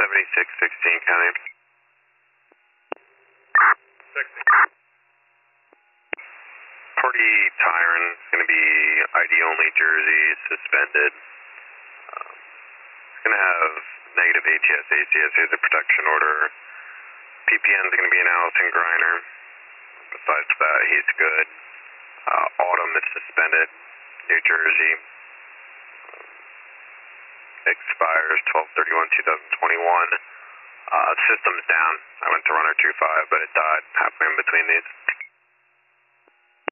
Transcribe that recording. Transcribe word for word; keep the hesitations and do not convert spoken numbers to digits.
seventy-six sixteen County. sixteen. Party Tyron is going to be I D only jersey, suspended. Um, it's going to have negative A T S. A T S is a protection order. P P N is going to be an Allison Griner. Besides that, he's good. Uh, Autumn is suspended. New Jersey. Expires twelve thirty-one twenty-one. Uh, system's down. I went to runner two five, but it died halfway in between these.